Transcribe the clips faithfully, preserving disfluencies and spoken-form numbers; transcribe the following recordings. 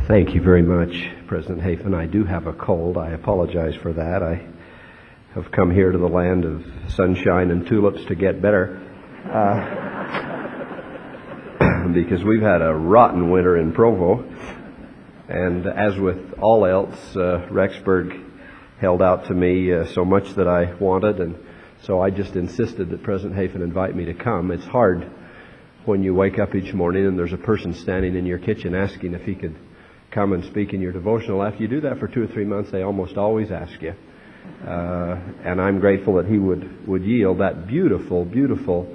Thank you very much, President Hafen. I do have a cold. I apologize for that. I have come here to the land of sunshine and tulips to get better. Uh, because we've had a rotten winter in Provo. And as with all else, uh, Rexburg held out to me uh, so much that I wanted, and so I just insisted that President Hafen invite me to come. It's hard when you wake up each morning and there's a person standing in your kitchen asking if he could come and speak in your devotional. After you do that for two or three months, they almost always ask you. Uh, and I'm grateful that he would, would yield that beautiful, beautiful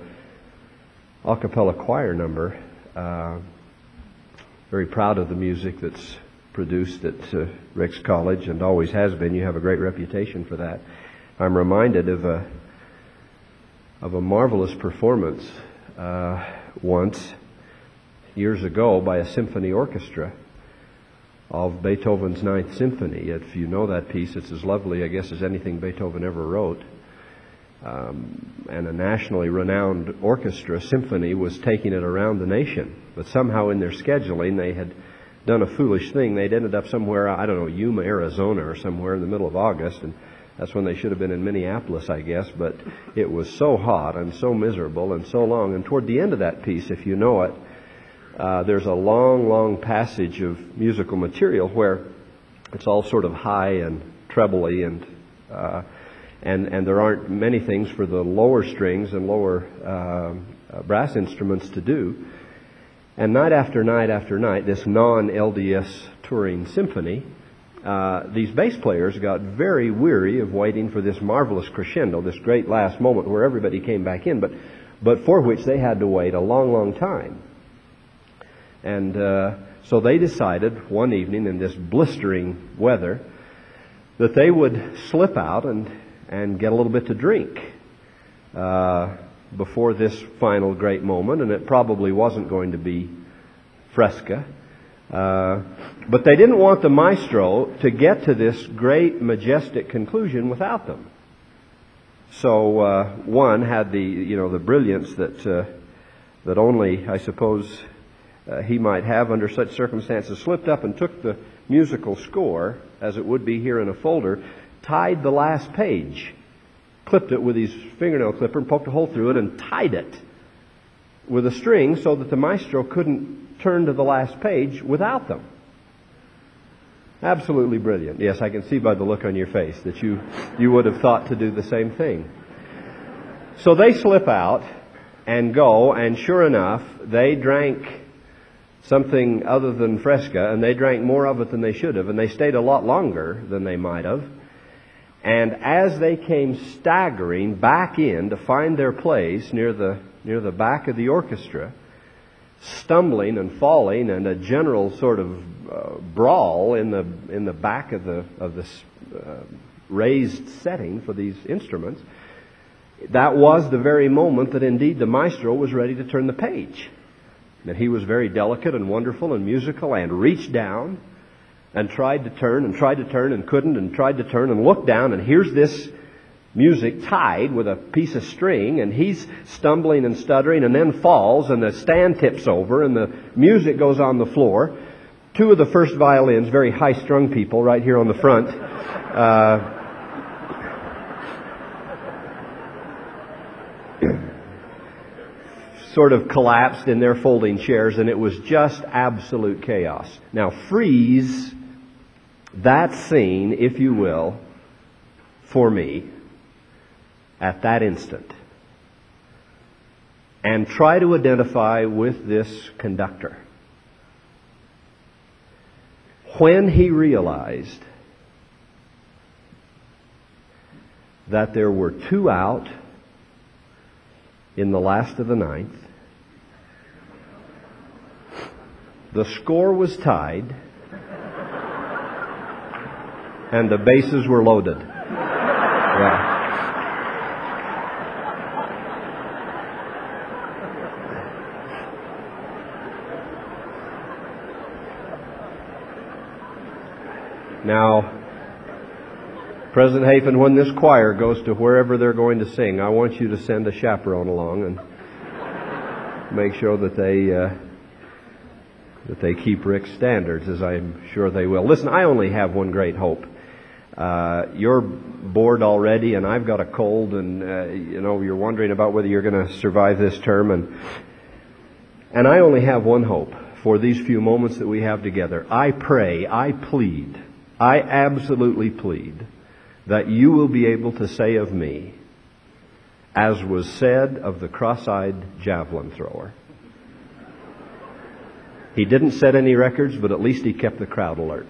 a cappella choir number. Uh, very proud of the music that's produced at uh, Ricks College, and always has been. You have a great reputation for that. I'm reminded of a of a marvelous performance uh, once, years ago, by a symphony orchestra of Beethoven's Ninth Symphony. If you know that piece, it's as lovely, I guess, as anything Beethoven ever wrote. Um, and a nationally renowned orchestra symphony was taking it around the nation. But somehow in their scheduling, they had done a foolish thing. They'd ended up somewhere, I don't know, Yuma, Arizona or somewhere in the middle of August. And that's when they should have been in Minneapolis, I guess. But it was so hot and so miserable and so long. And toward the end of that piece, if you know it, Uh, there's a long, long passage of musical material where it's all sort of high and trebly, and uh, and and there aren't many things for the lower strings and lower uh, uh, brass instruments to do. And night after night after night, this non-L D S touring symphony, uh, these bass players got very weary of waiting for this marvelous crescendo, this great last moment where everybody came back in, but but for which they had to wait a long, long time. And uh, so they decided one evening in this blistering weather that they would slip out and, and get a little bit to drink uh, before this final great moment. And it probably wasn't going to be Fresca. Uh, but they didn't want the maestro to get to this great, majestic conclusion without them. So uh, one had the, you know, the brilliance that uh, that only, I suppose, Uh, he might have under such circumstances, slipped up and took the musical score, as it would be here in a folder, tied the last page, clipped it with his fingernail clipper and poked a hole through it and tied it with a string so that the maestro couldn't turn to the last page without them. Absolutely brilliant. Yes, I can see by the look on your face that you, you would have thought to do the same thing. So they slip out and go, and sure enough, they drank something other than Fresca, and they drank more of it than they should have, and they stayed a lot longer than they might have. And as they came staggering back in to find their place near the near the back of the orchestra, stumbling and falling, and a general sort of uh, brawl in the in the back of the of this uh, raised setting for these instruments, that was the very moment that indeed the maestro was ready to turn the page. And he was very delicate and wonderful and musical, and reached down and tried to turn and tried to turn and couldn't, and tried to turn and looked down, and here's this music tied with a piece of string, and he's stumbling and stuttering, and then falls, and the stand tips over, and the music goes on the floor. Two of the first violins, very high-strung people right here on the front, uh, sort of collapsed in their folding chairs, and it was just absolute chaos. Now freeze that scene, if you will, for me at that instant, and try to identify with this conductor. When he realized that there were two out in the last of the ninth, the score was tied, and the bases were loaded. Yeah. Now, President Hafen, when this choir goes to wherever they're going to sing, I want you to send a chaperone along and make sure that they uh, that they keep Rick's standards, as I'm sure they will. Listen, I only have one great hope. Uh, you're bored already, and I've got a cold, and uh, you know you're wondering about whether you're going to survive this term, and and I only have one hope for these few moments that we have together. I pray, I plead, I absolutely plead that you will be able to say of me, as was said of the cross-eyed javelin thrower. He didn't set any records, but at least he kept the crowd alert.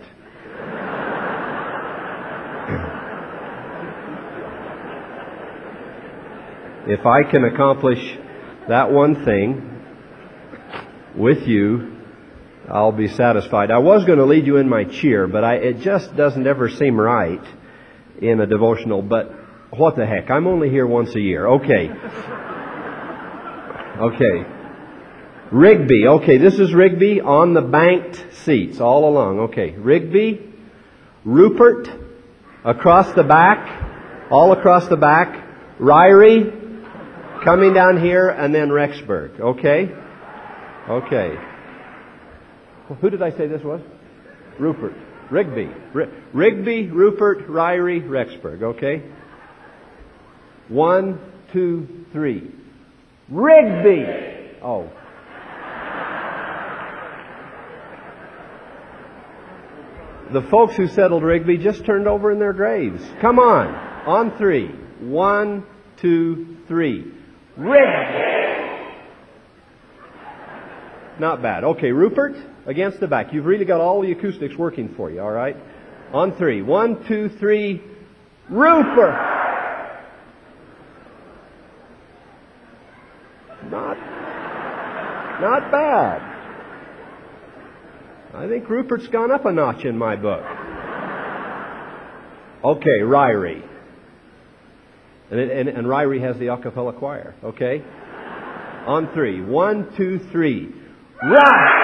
If I can accomplish that one thing with you, I'll be satisfied. I was going to lead you in my cheer, but I, it just doesn't ever seem right in a devotional. But what the heck? I'm only here once a year. Okay. Okay. Rigby. Okay, this is Rigby on the banked seats all along. Okay. Rigby, Rupert, across the back, all across the back, Ryrie, coming down here, and then Rexburg. Okay? Okay. Who did I say this was? Rupert. Rigby. R- Rigby, Rupert, Ryrie, Rexburg. Okay? One, two, three. Rigby! Oh. The folks who settled Rigby just turned over in their graves. Come on. On three. One, two, three. Rigby! Not bad. Okay, Rupert, against the back. You've really got all the acoustics working for you, all right? On three. One, two, three. Rupert! Not, not bad. I think Rupert's gone up a notch in my book. Okay, Ryrie. And, it, and, and Ryrie has the a cappella choir, okay? On three. One, two, three. Ryrie!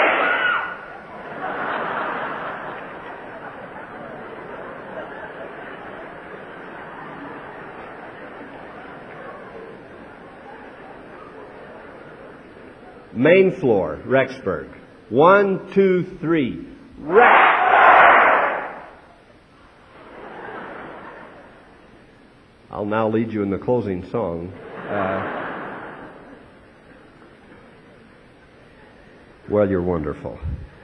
Main floor, Rexburg. One, two, three. Rex! I'll now lead you in the closing song. Uh, well, you're wonderful.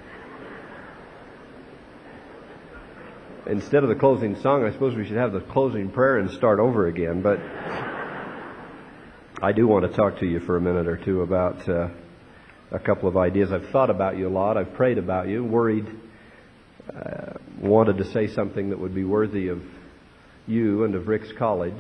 Instead of the closing song, I suppose we should have the closing prayer and start over again. But I do want to talk to you for a minute or two about uh, a couple of ideas. I've thought about you a lot. I've prayed about you, worried, uh, wanted to say something that would be worthy of you and of Rick's College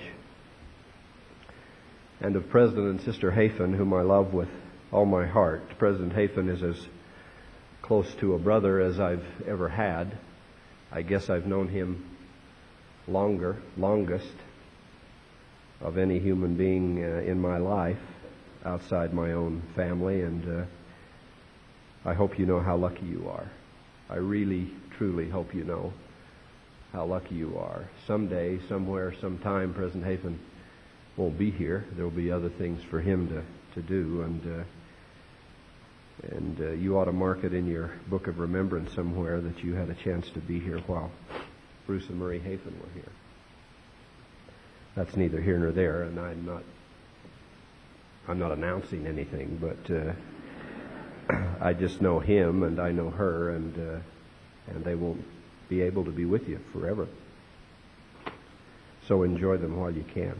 and of President and Sister Hafen, whom I love with all my heart. President Hafen is as close to a brother as I've ever had. I guess I've known him longer, longest of any human being uh, in my life outside my own family, and uh, I hope you know how lucky you are. I really, truly hope you know how lucky you are. Someday, somewhere, sometime, President Hafen won't be here. There will be other things for him to, to do, and uh, and uh, you ought to mark it in your book of remembrance somewhere that you had a chance to be here while Bruce and Marie Hafen were here. That's neither here nor there, and I'm not I'm not announcing anything, but uh, I just know him and I know her, and uh, and they won't be able to be with you forever. So enjoy them while you can.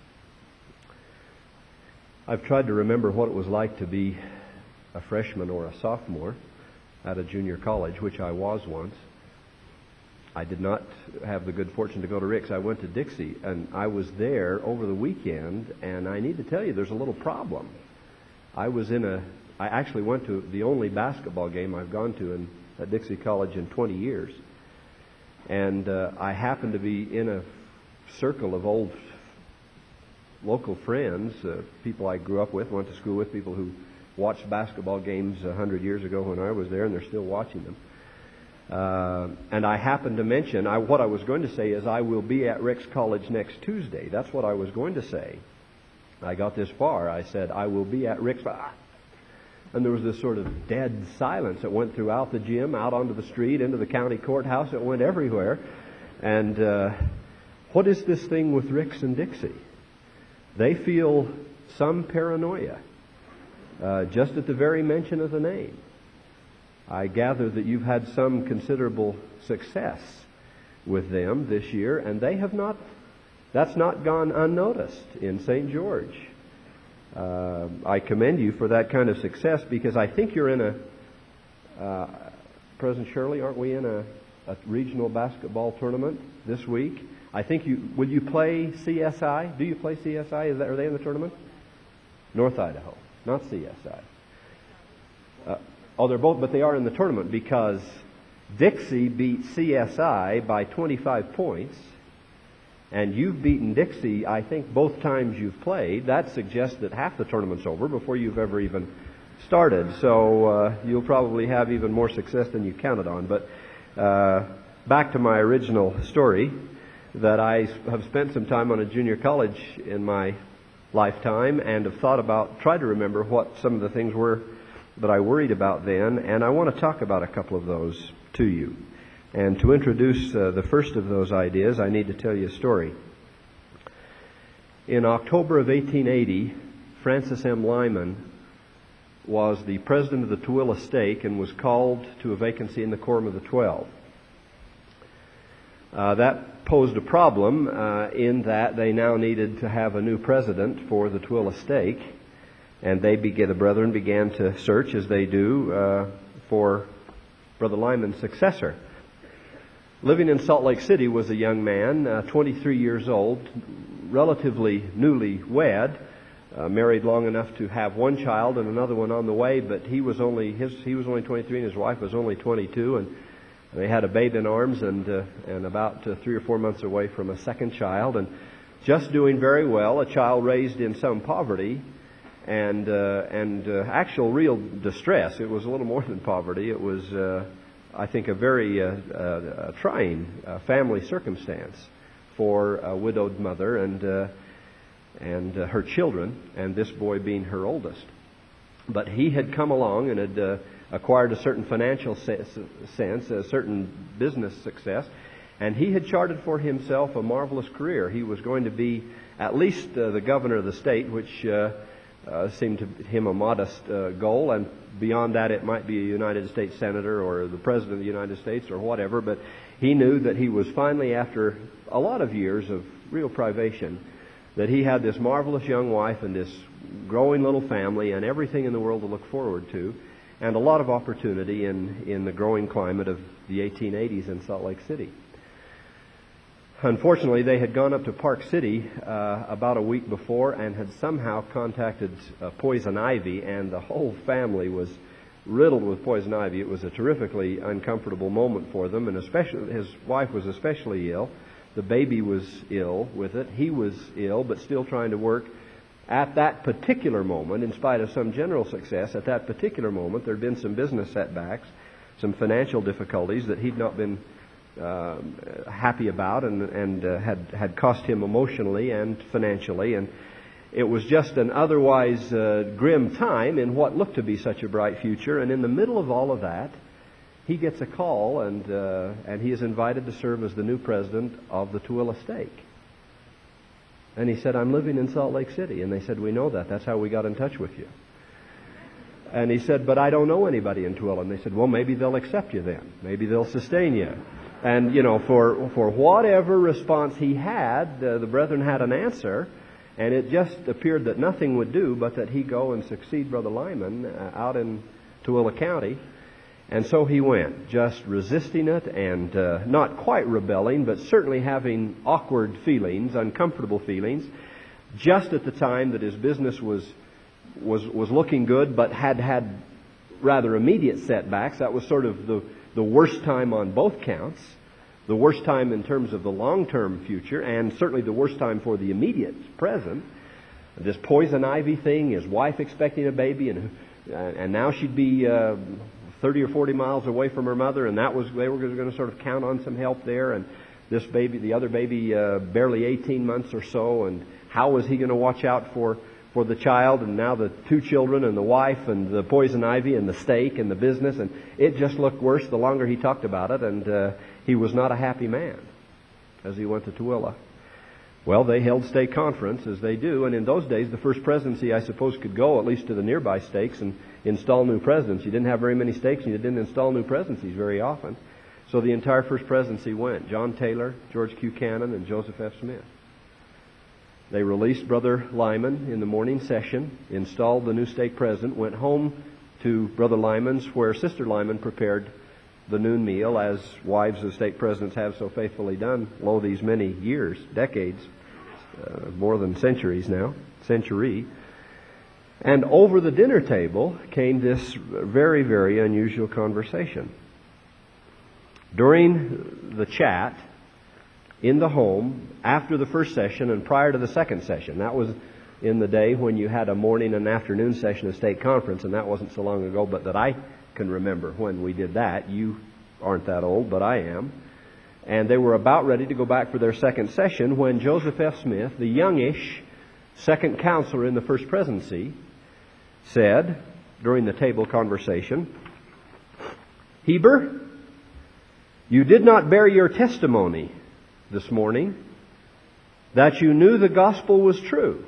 I've tried to remember what it was like to be a freshman or a sophomore at a junior college, which I was once. I did not have the good fortune to go to Rick's. I went to Dixie, and I was there over the weekend, and I need to tell you there's a little problem. I was in a, I actually went to the only basketball game I've gone to in, at Dixie College in twenty years. And uh, I happened to be in a circle of old local friends, uh, people I grew up with, went to school with, people who watched basketball games a hundred years ago when I was there, and they're still watching them. Uh, and I happened to mention, I, what I was going to say is I will be at Rick's College next Tuesday. That's what I was going to say. I got this far. I said, I will be at Rick's. Ah, And there was this sort of dead silence that went throughout the gym, out onto the street, into the county courthouse. It went everywhere. And uh, what is this thing with Ricks and Dixie? They feel some paranoia uh, just at the very mention of the name. I gather that you've had some considerable success with them this year, and they have not, that's not gone unnoticed in Saint George. Uh, I commend you for that kind of success, because I think you're in a, uh, President Shirley, aren't we in a, a regional basketball tournament this week? I think you, will you play C S I? Do you play C S I? Is that, are they in the tournament? North Idaho, not C S I. Uh, oh, they're both, but they are in the tournament because Dixie beat C S I by twenty-five points, and you've beaten Dixie, I think, both times you've played. That suggests that half the tournament's over before you've ever even started. So uh, you'll probably have even more success than you counted on. But uh, back to my original story, that I have spent some time on a junior college in my lifetime and have thought about, tried to remember what some of the things were that I worried about then, and I want to talk about a couple of those to you. And to introduce uh, the first of those ideas, I need to tell you a story. In October of eighteen eighty, Francis M. Lyman was the president of the Tooele Stake and was called to a vacancy in the Quorum of the Twelve. Uh, that posed a problem uh, in that they now needed to have a new president for the Tooele Stake, and they began, the brethren began to search, as they do, uh, for Brother Lyman's successor. Living in Salt Lake City was a young man, uh, twenty-three years old, relatively newly wed, uh, married long enough to have one child and another one on the way, but he was only his he was only twenty-three and his wife was only twenty-two, and they had a babe in arms and uh, and about uh, three or four months away from a second child, and just doing very well. A child raised in some poverty and uh, and uh, actual real distress. It was a little more than poverty. It was, uh, I think, a very uh, uh, trying uh, family circumstance for a widowed mother and uh, and uh, her children, and this boy being her oldest. But he had come along and had uh, acquired a certain financial sense, a certain business success, and he had charted for himself a marvelous career. He was going to be at least uh, the governor of the state, which uh, uh, seemed to him a modest uh, goal, and beyond that it might be a United States senator or the president of the United States or whatever, but he knew that he was finally, after a lot of years of real privation, that he had this marvelous young wife and this growing little family and everything in the world to look forward to, and a lot of opportunity in, in the growing climate of the eighteen eighties in Salt Lake City. Unfortunately, they had gone up to Park City uh, about a week before and had somehow contacted uh, poison ivy, and the whole family was riddled with poison ivy. It was a terrifically uncomfortable moment for them, and especially his wife was especially ill. The baby was ill with it. He was ill, but still trying to work. At that particular moment, in spite of some general success, at that particular moment, there had been some business setbacks, some financial difficulties that he'd not been uh, happy about, and, and uh, had, had cost him emotionally and financially. And it was just an otherwise uh, grim time in what looked to be such a bright future. And in the middle of all of that, he gets a call, and uh, and he is invited to serve as the new president of the Tooele Stake. And he said, "I'm living in Salt Lake City." And they said, "We know that. That's how we got in touch with you." And he said, "But I don't know anybody in Tooele." And they said, "Well, maybe they'll accept you then. Maybe they'll sustain you." And, you know, for for whatever response he had, uh, the brethren had an answer. And it just appeared that nothing would do but that he go and succeed Brother Lyman uh, out in Tooele County. And so he went, just resisting it and uh, not quite rebelling, but certainly having awkward feelings, uncomfortable feelings, just at the time that his business was was was looking good, but had had rather immediate setbacks. That was sort of the, the worst time on both counts, the worst time in terms of the long-term future, and certainly the worst time for the immediate present. This poison ivy thing, his wife expecting a baby, and and now she'd be Uh, thirty or forty miles away from her mother, and that was they were going to sort of count on some help there. And this baby, the other baby, uh, barely eighteen months or so, and how was he going to watch out for for the child, and now the two children and the wife and the poison ivy and the steak and the business, and it just looked worse the longer he talked about it, and uh, he was not a happy man as he went to Tooele. Well, they held stake conference, as they do, and in those days the first presidency, I suppose, could go at least to the nearby stakes and install new presidents. You didn't have very many stakes, and you didn't install new presidencies very often. So the entire first presidency went. John Taylor, George Q. Cannon, and Joseph F. Smith. They released Brother Lyman in the morning session, installed the new stake president, went home to Brother Lyman's, where Sister Lyman prepared the noon meal, as wives of stake presidents have so faithfully done, lo, these many years, decades, uh, more than centuries now, century. And over the dinner table came this very, very unusual conversation. During the chat in the home, after the first session and prior to the second session, that was in the day when you had a morning and afternoon session of stake conference, and that wasn't so long ago, but that I can remember when we did that. You aren't that old, but I am. And they were about ready to go back for their second session when Joseph F. Smith, the youngish second counselor in the first presidency, said during the table conversation, "Heber, you did not bear your testimony this morning that you knew the gospel was true."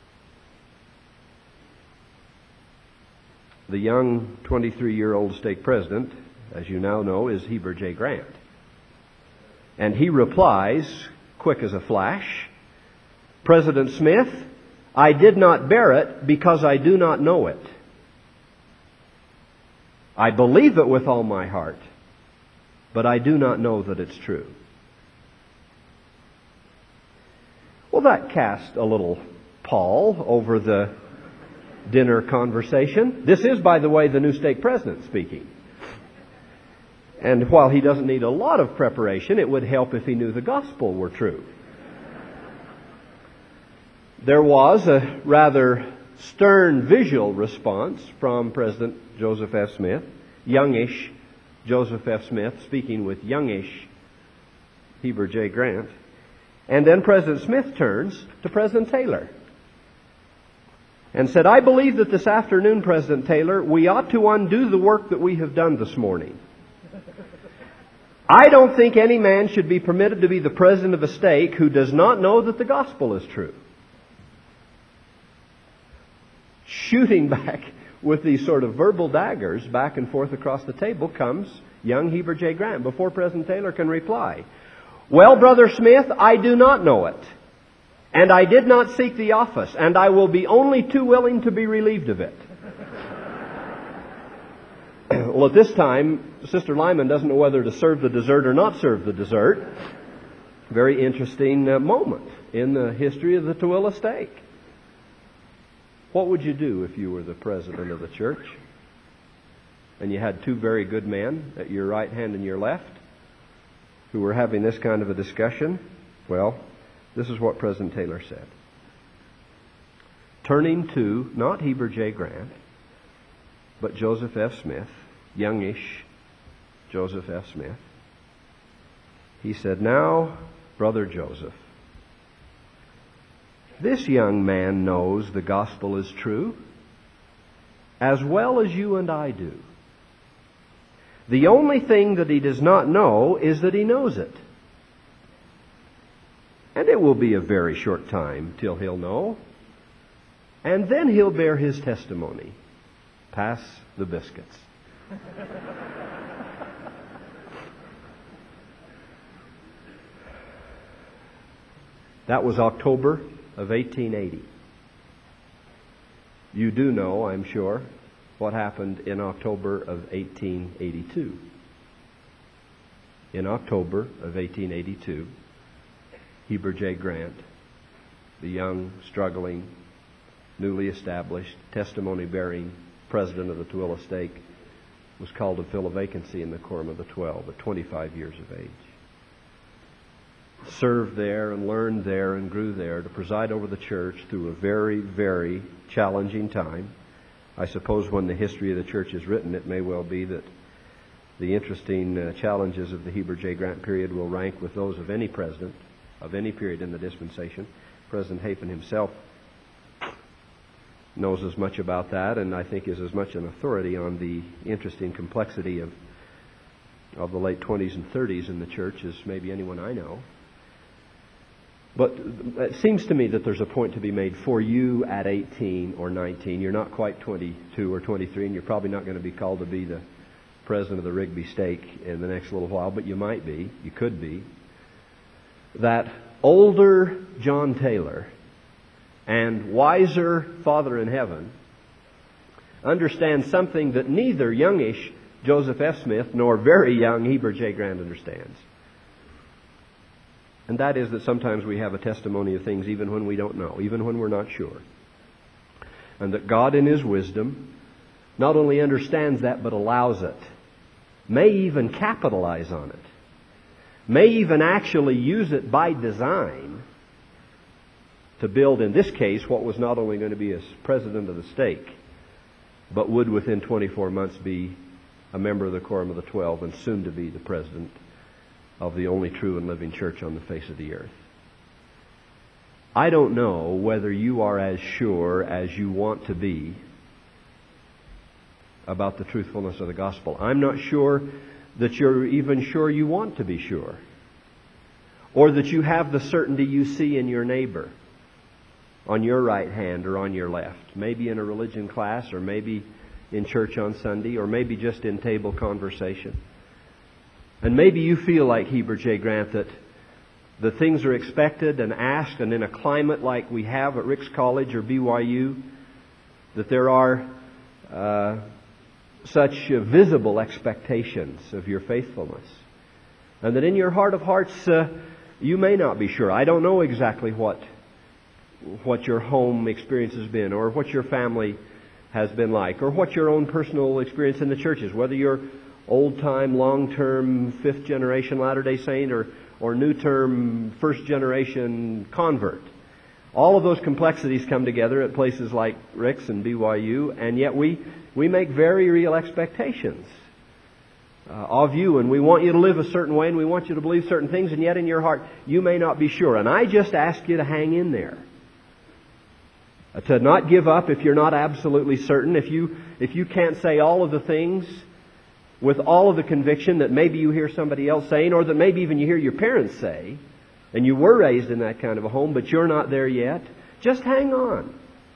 The young twenty-three-year-old stake president, as you now know, is Heber J. Grant. And he replies, quick as a flash, "President Smith, I did not bear it because I do not know it. I believe it with all my heart, but I do not know that it's true." Well, that cast a little pall over the dinner conversation. This is, by the way, the new stake president speaking. And while he doesn't need a lot of preparation, it would help if he knew the gospel were true. There was a rather stern visual response from President Joseph F. Smith, youngish Joseph F. Smith speaking with youngish Heber J. Grant. And then President Smith turns to President Taylor and said, "I believe that this afternoon, President Taylor, we ought to undo the work that we have done this morning. I don't think any man should be permitted to be the president of a stake who does not know that the gospel is true." Shooting back with these sort of verbal daggers back and forth across the table comes young Heber J. Grant before President Taylor can reply. "Well, Brother Smith, I do not know it. And I did not seek the office, and I will be only too willing to be relieved of it." Well, at this time, Sister Lyman doesn't know whether to serve the dessert or not serve the dessert. Very interesting uh, moment in the history of the Tooele stake. What would you do if you were the president of the church and you had two very good men at your right hand and your left who were having this kind of a discussion? Well, this is what President Taylor said. Turning to not Heber J. Grant, but Joseph F. Smith, youngish Joseph F. Smith, he said, "Now, Brother Joseph, this young man knows the gospel is true as well as you and I do. The only thing that he does not know is that he knows it. And it will be a very short time till he'll know. And then he'll bear his testimony. Pass the biscuits." That was October of eighteen eighty. You do know, I'm sure, what happened in October of eighteen eighty-two. In October of eighteen eighty-two, Heber J. Grant, the young, struggling, newly established, testimony-bearing president of the Tooele stake, was called to fill a vacancy in the Quorum of the Twelve at twenty-five years of age. Served there and learned there and grew there to preside over the church through a very, very challenging time. I suppose when the history of the church is written, it may well be that the interesting uh, challenges of the Heber J. Grant period will rank with those of any president of any period in the dispensation. President Hafen himself knows as much about that, and I think is as much an authority on the interesting complexity of of the late twenties and thirties in the church as maybe anyone I know. But it seems to me that there's a point to be made for you at eighteen or nineteen. You're not quite twenty-two or twenty-three, and you're probably not going to be called to be the president of the Rigby Stake in the next little while, but you might be, you could be. That older John Taylor and wiser Father in Heaven understands something that neither youngish Joseph F. Smith nor very young Heber J. Grant understands. And that is that sometimes we have a testimony of things even when we don't know, even when we're not sure. And that God in His wisdom not only understands that, but allows it. May even capitalize on it. May even actually use it by design to build, in this case, what was not only going to be as president of the stake, but would within twenty-four months be a member of the Quorum of the Twelve and soon to be the president of the only true and living church on the face of the earth. I don't know whether you are as sure as you want to be about the truthfulness of the gospel. I'm not sure that you're even sure you want to be sure, or that you have the certainty you see in your neighbor on your right hand or on your left, maybe in a religion class, or maybe in church on Sunday, or maybe just in table conversation. And maybe you feel like Heber J. Grant, that the things are expected and asked, and in a climate like we have at Ricks College or B Y U, that there are uh, such uh, visible expectations of your faithfulness. And that in your heart of hearts, uh, you may not be sure. I don't know exactly what what your home experience has been, or what your family has been like, or what your own personal experience in the church is, whether you're old-time, long-term, fifth-generation Latter-day Saint, or, or new-term, first-generation convert. All of those complexities come together at places like Ricks and B Y U, and yet we, we make very real expectations uh, of you, and we want you to live a certain way, and we want you to believe certain things, and yet in your heart you may not be sure. And I just ask you to hang in there. Uh, to not give up if you're not absolutely certain, if you, if you can't say all of the things with all of the conviction that maybe you hear somebody else saying, or that maybe even you hear your parents say, and you were raised in that kind of a home, but you're not there yet. Just hang on.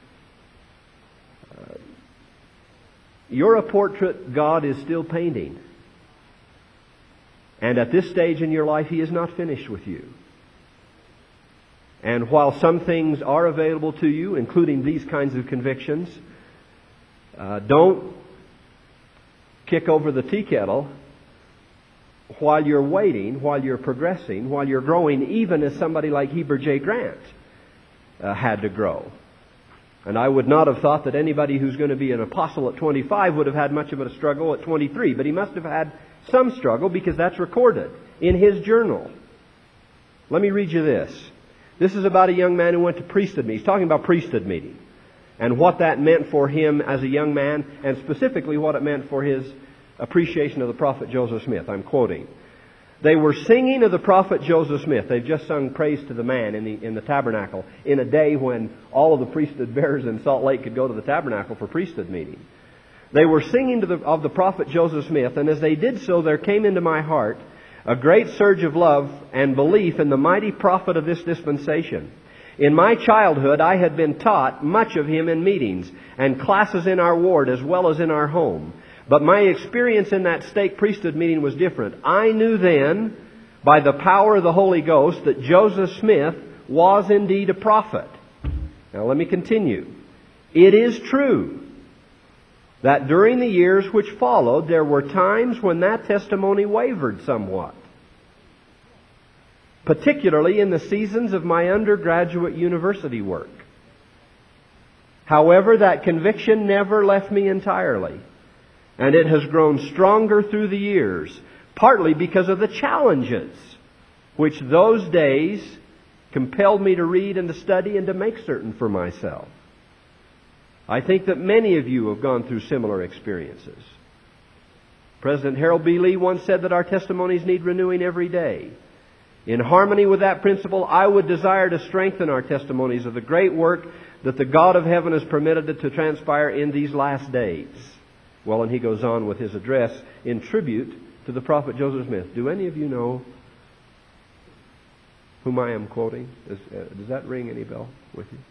Uh, you're a portrait God is still painting. And at this stage in your life, He is not finished with you. And while some things are available to you, including these kinds of convictions, uh, don't kick over the tea kettle while you're waiting, while you're progressing, while you're growing, even as somebody like Heber J. Grant uh, had to grow. And I would not have thought that anybody who's going to be an apostle at twenty-five would have had much of a struggle at twenty-three, but he must have had some struggle, because that's recorded in his journal. Let me read you this. This is about a young man who went to priesthood meeting. He's talking about priesthood meeting and what that meant for him as a young man, and specifically what it meant for his appreciation of the prophet Joseph Smith. I'm quoting. They were singing of the prophet Joseph Smith. They've just sung praise to the man in the in the tabernacle in a day when all of the priesthood bearers in Salt Lake could go to the tabernacle for priesthood meeting. They were singing to the, of the prophet Joseph Smith, and as they did so, there came into my heart a great surge of love and belief in the mighty prophet of this dispensation. In my childhood, I had been taught much of him in meetings and classes in our ward as well as in our home. But my experience in that stake priesthood meeting was different. I knew then, by the power of the Holy Ghost, that Joseph Smith was indeed a prophet. Now let me continue. It is true that during the years which followed, there were times when that testimony wavered somewhat. Particularly in the seasons of my undergraduate university work. However, that conviction never left me entirely. And it has grown stronger through the years, partly because of the challenges which those days compelled me to read and to study and to make certain for myself. I think that many of you have gone through similar experiences. President Harold B. Lee once said that our testimonies need renewing every day. In harmony with that principle, I would desire to strengthen our testimonies of the great work that the God of heaven has permitted it to transpire in these last days. Well, and he goes on with his address in tribute to the prophet Joseph Smith. Do any of you know whom I am quoting? Does, uh, does that ring any bell with you?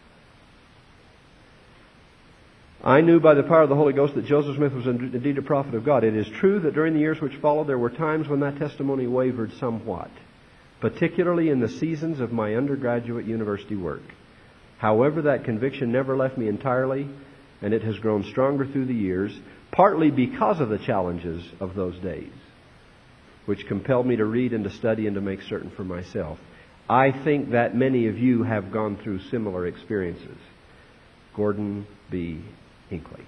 I knew by the power of the Holy Ghost that Joseph Smith was indeed a prophet of God. It is true that during the years which followed, there were times when that testimony wavered somewhat, particularly in the seasons of my undergraduate university work. However, that conviction never left me entirely, and it has grown stronger through the years, partly because of the challenges of those days, which compelled me to read and to study and to make certain for myself. I think that many of you have gone through similar experiences. Gordon B. Hinckley.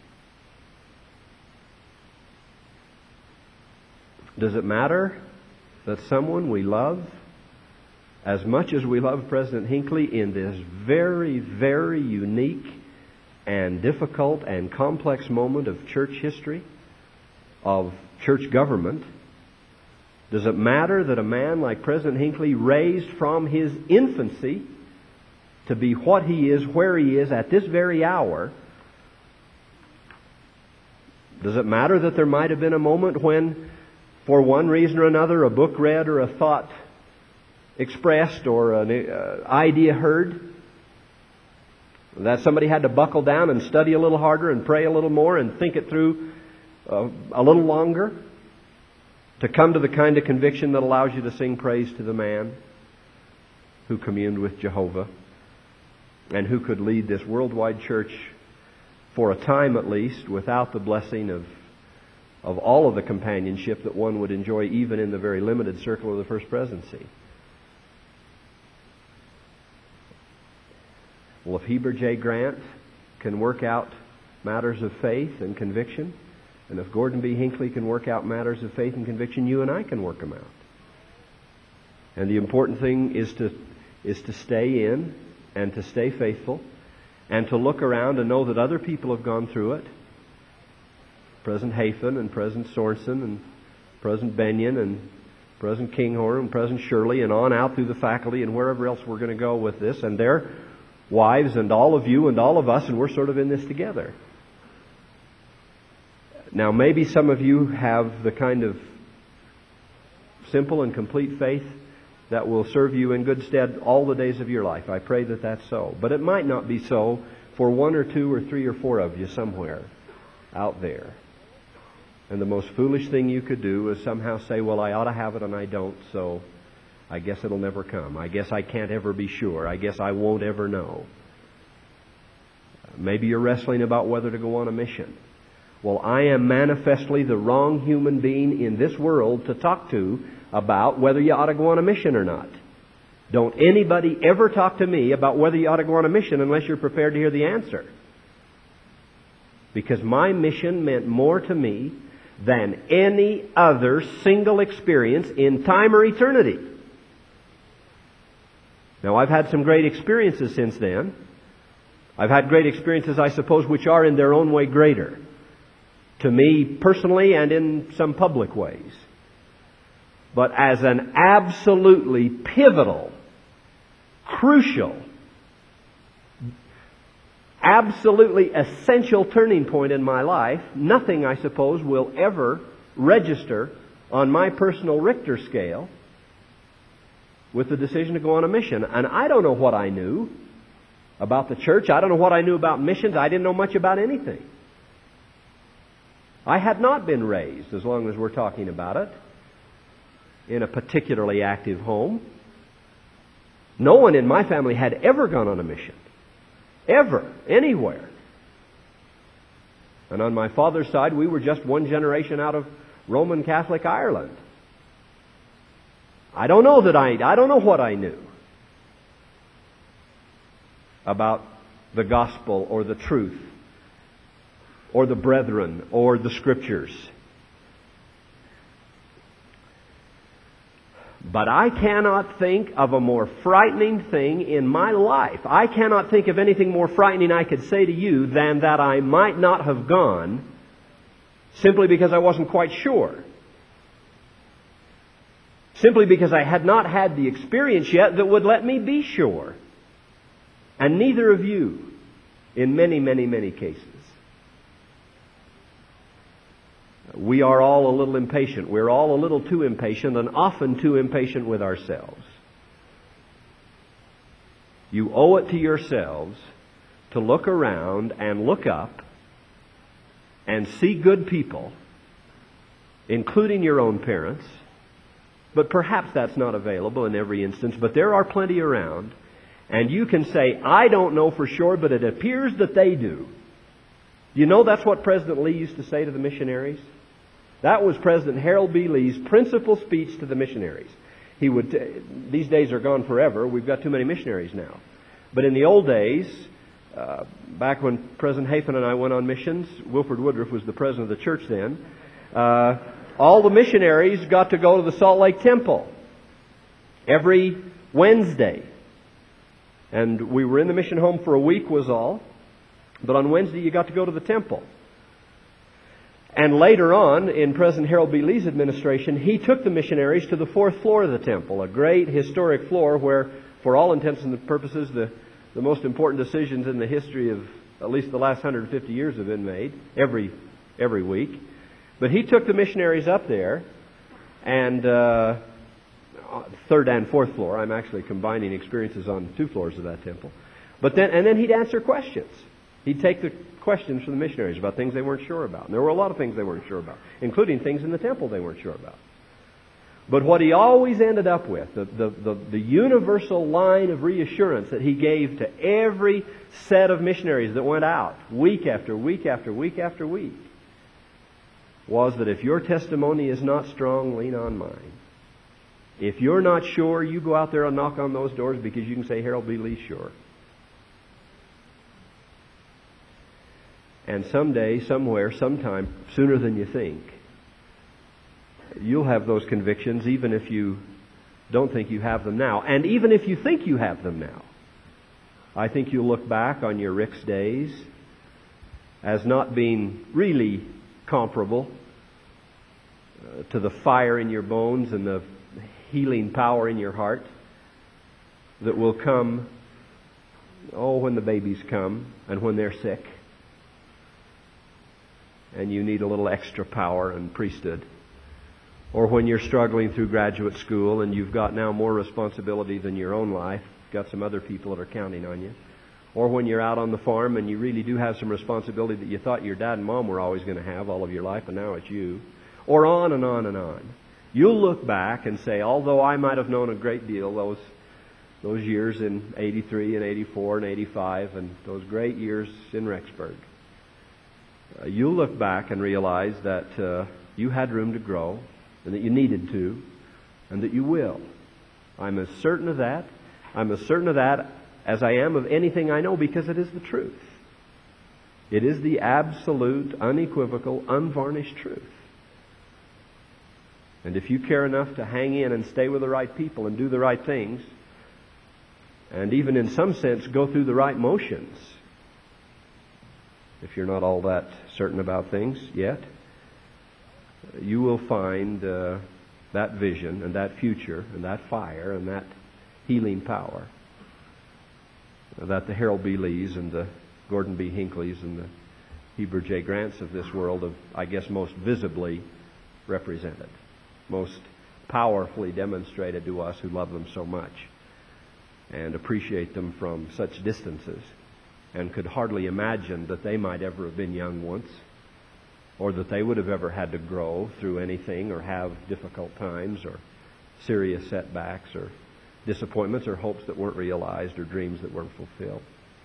Does it matter that someone we love, as much as we love President Hinckley in this very, very unique and difficult and complex moment of church history, of church government, does it matter that a man like President Hinckley, raised from his infancy to be what he is, where he is at this very hour, does it matter that there might have been a moment when, for one reason or another, a book read or a thought expressed or an uh, idea heard, that somebody had to buckle down and study a little harder and pray a little more and think it through uh, a little longer to come to the kind of conviction that allows you to sing praise to the man who communed with Jehovah and who could lead this worldwide church for a time at least without the blessing of of all of the companionship that one would enjoy even in the very limited circle of the First Presidency. Well, if Heber J. Grant can work out matters of faith and conviction, and if Gordon B. Hinckley can work out matters of faith and conviction, you and I can work them out. And the important thing is to is to stay in and to stay faithful and to look around and know that other people have gone through it. President Hafen and President Sorensen and President Benyon and President Kinghorn and President Shirley and on out through the faculty and wherever else we're going to go with this, and their wives and all of you and all of us, and we're sort of in this together. Now, maybe some of you have the kind of simple and complete faith that will serve you in good stead all the days of your life. I pray that that's so. But it might not be so for one or two or three or four of you somewhere out there. And the most foolish thing you could do is somehow say, well, I ought to have it and I don't, so I guess it'll never come. I guess I can't ever be sure. I guess I won't ever know. Maybe you're wrestling about whether to go on a mission. Well, I am manifestly the wrong human being in this world to talk to about whether you ought to go on a mission or not. Don't anybody ever talk to me about whether you ought to go on a mission unless you're prepared to hear the answer. Because my mission meant more to me than any other single experience in time or eternity. Now, I've had some great experiences since then. I've had great experiences, I suppose, which are in their own way greater. To me personally and in some public ways. But as an absolutely pivotal, crucial, absolutely essential turning point in my life, nothing, I suppose, will ever register on my personal Richter scale with the decision to go on a mission. And I don't know what I knew about the church. I don't know what I knew about missions. I didn't know much about anything. I had not been raised, as long as we're talking about it, in a particularly active home. No one in my family had ever gone on a mission. Ever. Anywhere. And on my father's side, we were just one generation out of Roman Catholic Ireland. I don't know that I, I don't know what I knew about the gospel or the truth or the brethren or the scriptures. But I cannot think of a more frightening thing in my life. I cannot think of anything more frightening I could say to you than that I might not have gone simply because I wasn't quite sure. simply because I had not had the experience yet that would let me be sure. And neither of you in many, many, many cases. We are all a little impatient. We're all a little too impatient, and often too impatient with ourselves. You owe it to yourselves to look around and look up and see good people, including your own parents. But perhaps that's not available in every instance, but there are plenty around. And you can say, I don't know for sure, but it appears that they do. You know that's what President Lee used to say to the missionaries? That was President Harold B. Lee's principal speech to the missionaries. He would, t- these days are gone forever. We've got too many missionaries now. But in the old days, uh, back when President Hafen and I went on missions, Wilford Woodruff was the president of the church then, uh, all the missionaries got to go to the Salt Lake Temple every Wednesday. And we were in the mission home for a week was all. But on Wednesday you got to go to the temple. And later on, in President Harold B. Lee's administration, he took the missionaries to the fourth floor of the temple, a great historic floor where, for all intents and purposes, the, the most important decisions in the history of at least the last one hundred fifty years have been made every every week. But he took the missionaries up there, and uh, third and fourth floor. I'm actually combining experiences on two floors of that temple. But then, and then he'd answer questions. He'd take the questions from the missionaries about things they weren't sure about. And there were a lot of things they weren't sure about, including things in the temple they weren't sure about. But what he always ended up with, the, the, the, the universal line of reassurance that he gave to every set of missionaries that went out, week after week after week after week, was that if your testimony is not strong, lean on mine. If you're not sure, you go out there and knock on those doors because you can say, Harold B. Lee's sure. And someday, somewhere, sometime, sooner than you think, you'll have those convictions even if you don't think you have them now. And even if you think you have them now, I think you'll look back on your Rick's days as not being really comparable uh, to the fire in your bones and the healing power in your heart that will come, oh, when the babies come and when they're sick and you need a little extra power and priesthood. Or when you're struggling through graduate school and you've got now more responsibility than your own life, got some other people that are counting on you. Or when you're out on the farm and you really do have some responsibility that you thought your dad and mom were always going to have all of your life, and now it's you. Or on and on and on. You'll look back and say, although I might have known a great deal those those years in eighty-three and eighty-four and eighty-five and those great years in Rexburg, uh, you'll look back and realize that uh, you had room to grow and that you needed to and that you will. I'm as certain of that. I'm as certain of that as I am of anything I know, because it is the truth. It is the absolute, unequivocal, unvarnished truth. And if you care enough to hang in and stay with the right people and do the right things, and even in some sense go through the right motions, if you're not all that certain about things yet, you will find uh, that vision and that future and that fire and that healing power that the Harold B. Lees and the Gordon B. Hinckley's and the Heber J. Grants of this world have, I guess, most visibly represented, most powerfully demonstrated to us who love them so much and appreciate them from such distances and could hardly imagine that they might ever have been young once, or that they would have ever had to grow through anything or have difficult times or serious setbacks or disappointments or hopes that weren't realized or dreams that weren't fulfilled.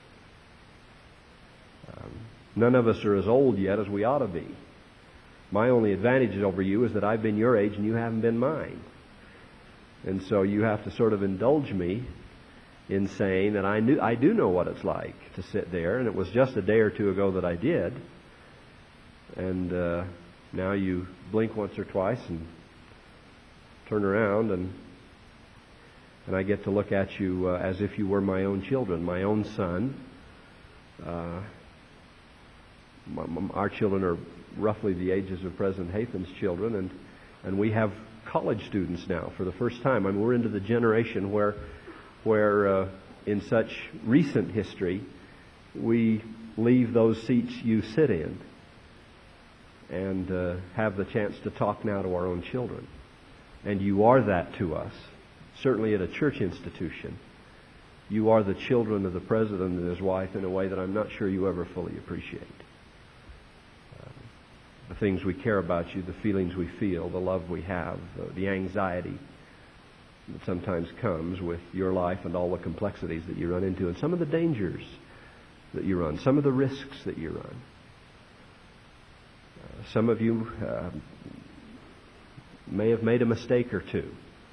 Um, none of us are as old yet as we ought to be. My only advantage over you is that I've been your age and you haven't been mine. And so you have to sort of indulge me in saying that I knew I do know what it's like to sit there, and it was just a day or two ago that I did. And uh, now you blink once or twice and turn around, and and I get to look at you uh, as if you were my own children, my own son. Uh, my, my, our children are roughly the ages of President Hafen's children, and, and we have college students now for the first time. I mean, we're into the generation where, where uh, in such recent history, we leave those seats you sit in and uh, have the chance to talk now to our own children. And you are that to us, certainly at a church institution. You are the children of the president and his wife in a way that I'm not sure you ever fully appreciate. Uh, the things we care about you, the feelings we feel, the love we have, uh, the anxiety that sometimes comes with your life and all the complexities that you run into, and some of the dangers that you run, some of the risks that you run. Uh, some of you uh, may have made a mistake or two.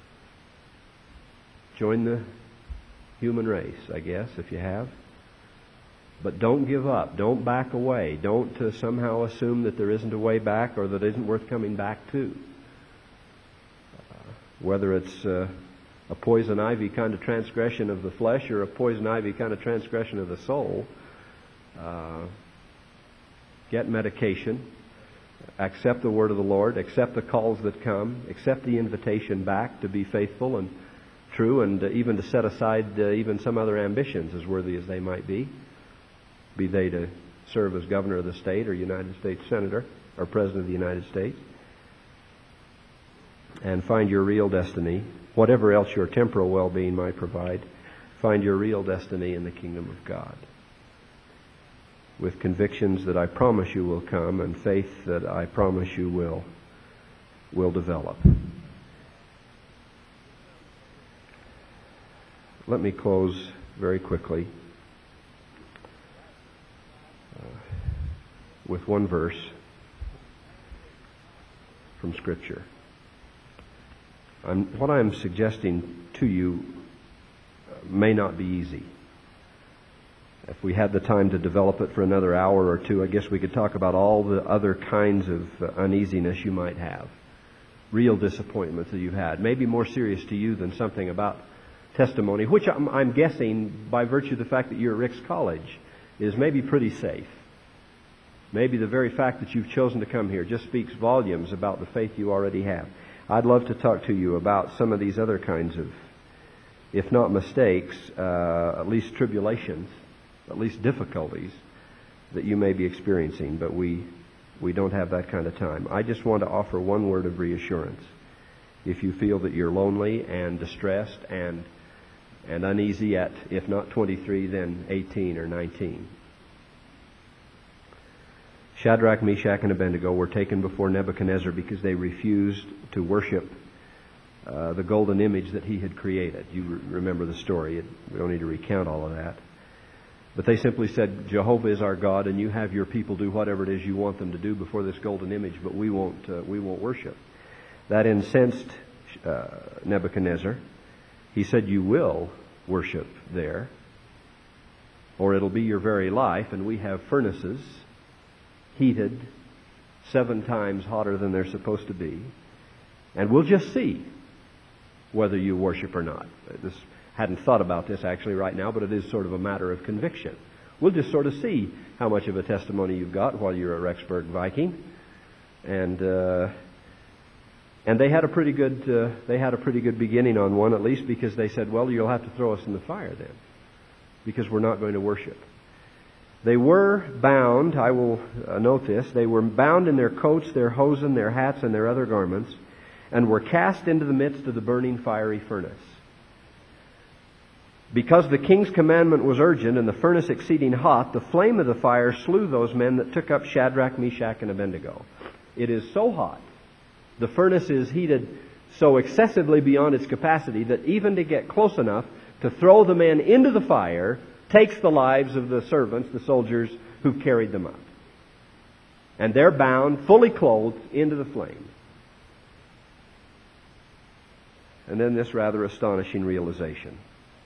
Join the human race, I guess, if you have. But don't give up. Don't back away. Don't uh, somehow assume that there isn't a way back or that it isn't worth coming back to. Uh, whether it's uh, a poison ivy kind of transgression of the flesh or a poison ivy kind of transgression of the soul, uh, get medication. Accept the word of the Lord. Accept the calls that come. Accept the invitation back to be faithful and true, and uh, even to set aside uh, even some other ambitions, as worthy as they might be, be they to serve as governor of the state or United States senator or president of the United States, and find your real destiny, whatever else your temporal well-being might provide. Find your real destiny in the kingdom of God, with convictions that I promise you will come and faith that I promise you will will develop. Let me close very quickly uh, with one verse from Scripture. I'm, what I'm suggesting to you may not be easy. If we had the time to develop it for another hour or two, I guess we could talk about all the other kinds of uh, uneasiness you might have, real disappointments that you've had, maybe more serious to you than something about testimony, which I'm, I'm guessing by virtue of the fact that you're at Rick's College is maybe pretty safe. Maybe the very fact that you've chosen to come here just speaks volumes about the faith you already have. I'd love to talk to you about some of these other kinds of, if not mistakes, uh, at least tribulations, at least difficulties that you may be experiencing, but we we don't have that kind of time. I just want to offer one word of reassurance. If you feel that you're lonely and distressed and and uneasy at, if not twenty-three, then eighteen or nineteen. Shadrach, Meshach, and Abednego were taken before Nebuchadnezzar because they refused to worship uh, the golden image that he had created. You re- remember the story. It, we don't need to recount all of that. But they simply said, Jehovah is our God, and you have your people do whatever it is you want them to do before this golden image, but we won't, uh, we won't worship. That incensed uh, Nebuchadnezzar. He said, you will worship there, or it'll be your very life, and we have furnaces heated seven times hotter than they're supposed to be, and we'll just see whether you worship or not. This hadn't thought about this actually right now, but it is sort of a matter of conviction. We'll just sort of see how much of a testimony you've got while you're a Rexburg Viking, and uh, and they had a pretty good uh, they had a pretty good beginning on one, at least, because they said, well, you'll have to throw us in the fire then, because we're not going to worship. They were bound, I will uh, note this, they were bound in their coats, their hosen, their hats, and their other garments, and were cast into the midst of the burning fiery furnace. Because the king's commandment was urgent and the furnace exceeding hot, the flame of the fire slew those men that took up Shadrach, Meshach, and Abednego. It is so hot, the furnace is heated so excessively beyond its capacity that even to get close enough to throw the men into the fire takes the lives of the servants, the soldiers who've carried them up. And they're bound, fully clothed, into the flame. And then this rather astonishing realization.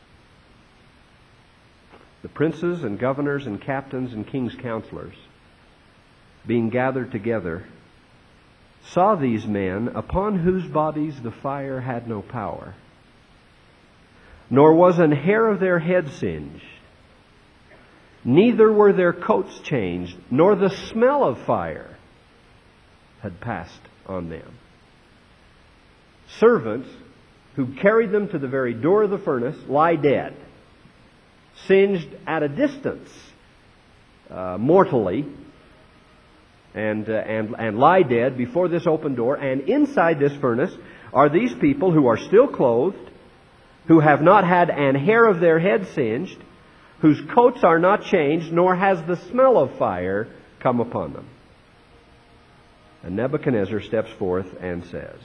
The princes and governors and captains and king's counselors, being gathered together, saw these men upon whose bodies the fire had no power, nor was an hair of their head singed, neither were their coats changed, nor the smell of fire had passed on them. servants who carried them to the very door of the furnace lie dead, singed at a distance, uh, mortally, and, uh, and, and lie dead before this open door. And inside this furnace are these people who are still clothed, who have not had an hair of their head singed, whose coats are not changed, nor has the smell of fire come upon them. And Nebuchadnezzar steps forth and says,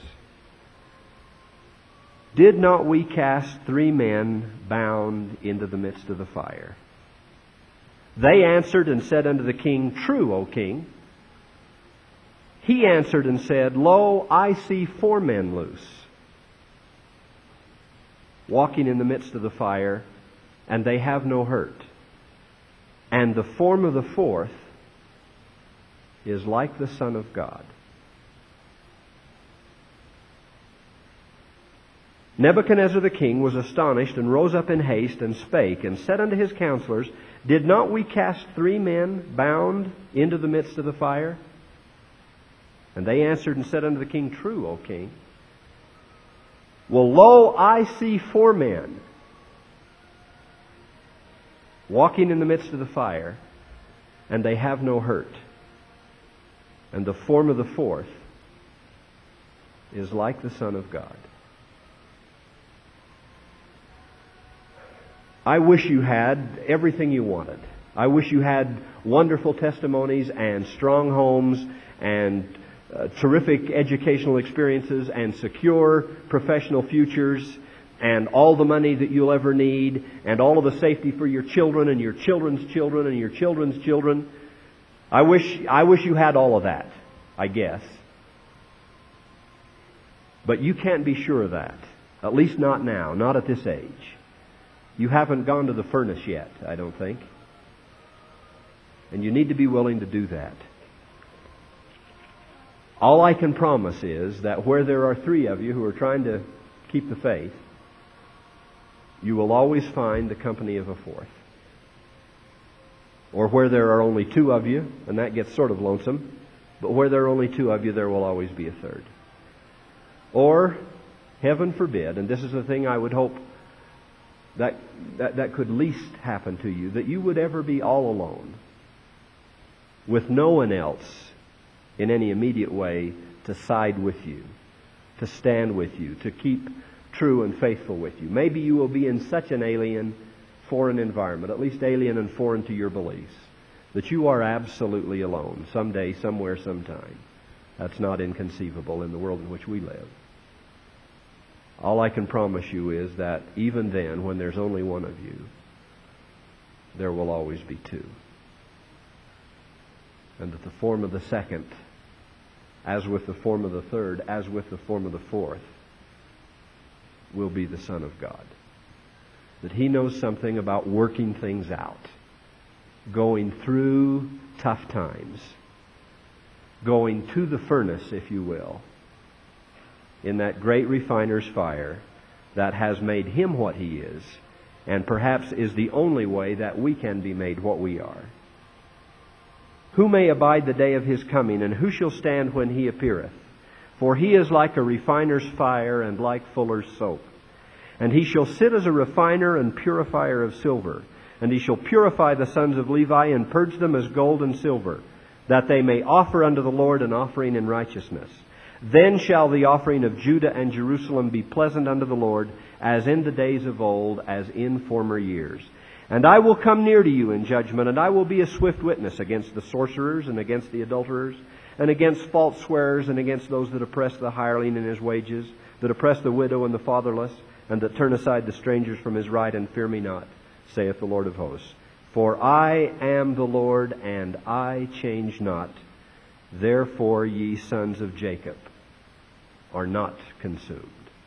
"Did not we cast three men bound into the midst of the fire?" They answered and said unto the king, "True, O king." He answered and said, "Lo, I see four men loose, walking in the midst of the fire, and they have no hurt. And the form of the fourth is like the Son of God." Nebuchadnezzar the king was astonished, and rose up in haste, and spake, and said unto his counselors, "Did not we cast three men bound into the midst of the fire?" And they answered and said unto the king, "True, O king." "Well, lo, I see four men walking in the midst of the fire, and they have no hurt. And the form of the fourth is like the Son of God." I wish you had everything you wanted. I wish you had wonderful testimonies and strong homes and uh, terrific educational experiences and secure professional futures and all the money that you'll ever need and all of the safety for your children and your children's children and your children's children. I wish, I wish you had all of that, I guess. But you can't be sure of that. At least not now, not at this age. You haven't gone to the furnace yet, I don't think. And you need to be willing to do that. All I can promise is that where there are three of you who are trying to keep the faith, you will always find the company of a fourth. Or where there are only two of you, and that gets sort of lonesome, but where there are only two of you, there will always be a third. Or, heaven forbid, and this is the thing I would hope That, that that could least happen to you, that you would ever be all alone, with no one else in any immediate way to side with you, to stand with you, to keep true and faithful with you. Maybe you will be in such an alien, foreign environment, at least alien and foreign to your beliefs, that you are absolutely alone, someday, somewhere, sometime. That's not inconceivable in the world in which we live. All I can promise you is that even then, when there's only one of you, there will always be two. And that the form of the second, as with the form of the third, as with the form of the fourth, will be the Son of God. That He knows something about working things out, going through tough times, going to the furnace, if you will, in that great refiner's fire that has made Him what He is, and perhaps is the only way that we can be made what we are. Who may abide the day of His coming, and who shall stand when He appeareth? For He is like a refiner's fire, and like fuller's soap. And He shall sit as a refiner and purifier of silver. And He shall purify the sons of Levi, and purge them as gold and silver, that they may offer unto the Lord an offering in righteousness. Then shall the offering of Judah and Jerusalem be pleasant unto the Lord, as in the days of old, as in former years. And I will come near to you in judgment, and I will be a swift witness against the sorcerers, and against the adulterers, and against false swearers, and against those that oppress the hireling in his wages, that oppress the widow and the fatherless, and that turn aside the strangers from his right, and fear me not, saith the Lord of hosts. For I am the Lord, and I change not. Therefore, ye sons of Jacob are not consumed.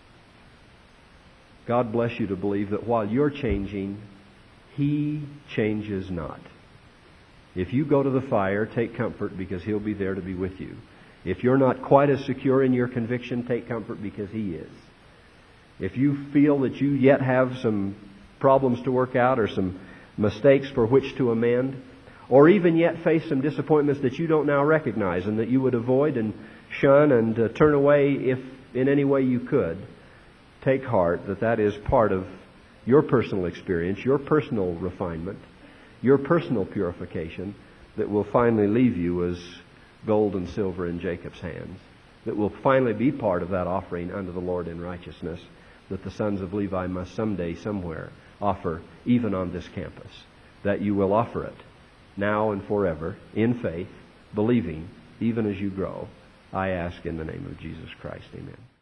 God bless you to believe that while you're changing, He changes not. If you go to the fire, take comfort, because He'll be there to be with you. If you're not quite as secure in your conviction, take comfort, because He is. If you feel that you yet have some problems to work out, or some mistakes for which to amend, or even yet face some disappointments that you don't now recognize and that you would avoid and shun and uh, turn away if in any way you could, take heart that that is part of your personal experience, your personal refinement, your personal purification that will finally leave you as gold and silver in Jacob's hands, that will finally be part of that offering unto the Lord in righteousness that the sons of Levi must someday, somewhere, offer even on this campus. That you will offer it now and forever in faith, believing, even as you grow. I ask in the name of Jesus Christ. Amen.